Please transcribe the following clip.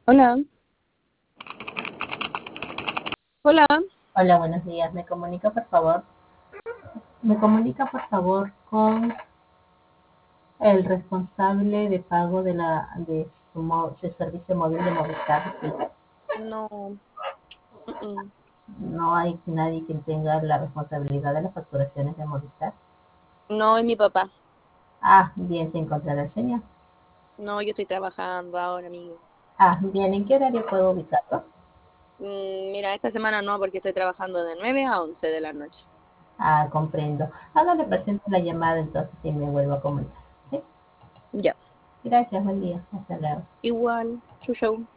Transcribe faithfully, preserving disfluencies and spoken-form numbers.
Hola, hola. Hola, buenos días. ¿Me comunica, por favor? ¿Me comunica, por favor, con el responsable de pago de la de su mo- de servicio móvil de Movistar? Sí. No, mm, mm. No hay nadie quien tenga la responsabilidad de las facturaciones de Movistar. No es mi papá. Ah, bien, se encontrará el señor. No, yo estoy trabajando ahora, amigo. Ah, bien, ¿en qué horario puedo ubicarlo? Mm, mira, esta semana no, porque estoy trabajando de nueve a once de la noche. Ah, comprendo. Ahora le presento la llamada entonces y me vuelvo a comunicar. ¿Sí? Ya, Gracias, buen día. Hasta luego. igual. Chau, chau.